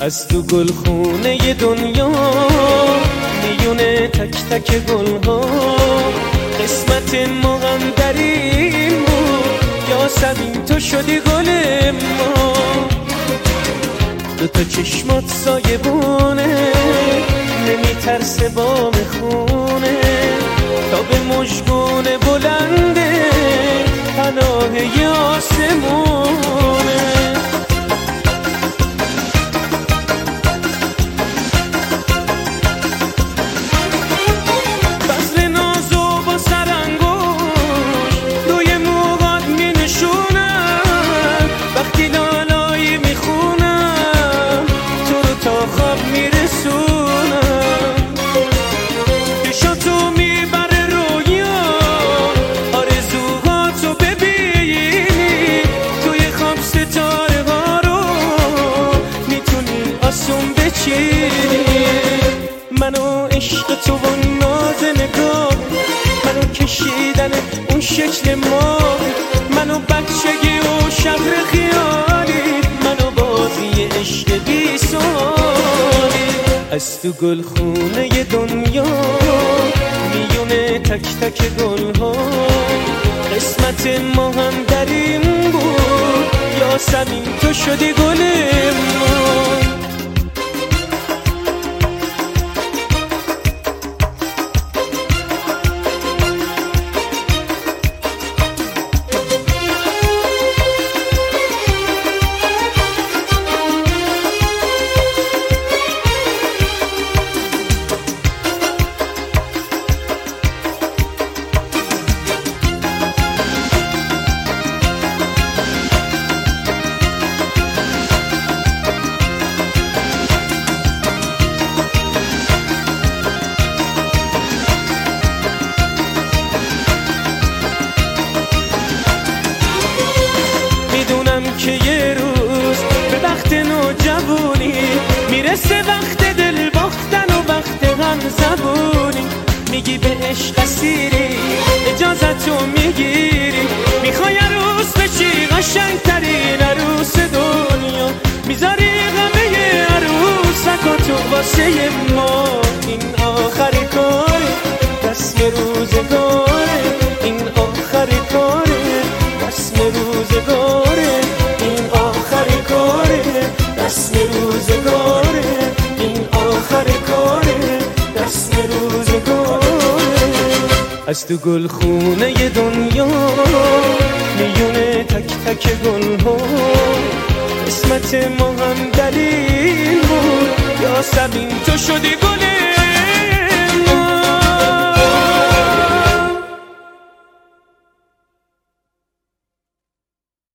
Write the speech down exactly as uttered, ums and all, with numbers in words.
از تو گلخونه دنیا میونه تک تک گلها قسمت ما هم در این بود یاسمین تو شدی گل ما دو تا چشمات سایبونه نمیترسه بام خونه تا به مژگون بلنده پناه ی آسمونه بذر نازو با سرانگوش روی موهات می نشونم وقتی لالایی می خونم تو رو تا خواب می رسونم چشاتو می بره رویا آرزوهاتو ببینی توی خواب ستاره ها رو میتونی آسون بچینی منو عشق تو و ناز نگاه منو کشیدن اون شکل ما منو بچگی و شهر خیالی منو بازی عشق بی سوالی از تو گلخونه دنیا میونه تک تک گلها قسمت ما هم در این بود یاسمین تو شدی گل ما که یه روز به وقت نوجوانی میرسه وقت دل باختن و وقت غم زبونی میگی به عشق اسیری اجازتو میگیری میخوای عروس بشی قشنگترین عروس دنیا میذاری غمه عروسکاتو واسه ما این آخری کاره رسم روزگاره این آخری کاره رسم روزگاره این آخری کاره رسم روزگاره این آخری کاره رسم روزگاره از تو گلخونه دنیا میونه تک تک گلها قسمت ما هم دلیل بود یاسمین تو شدی گل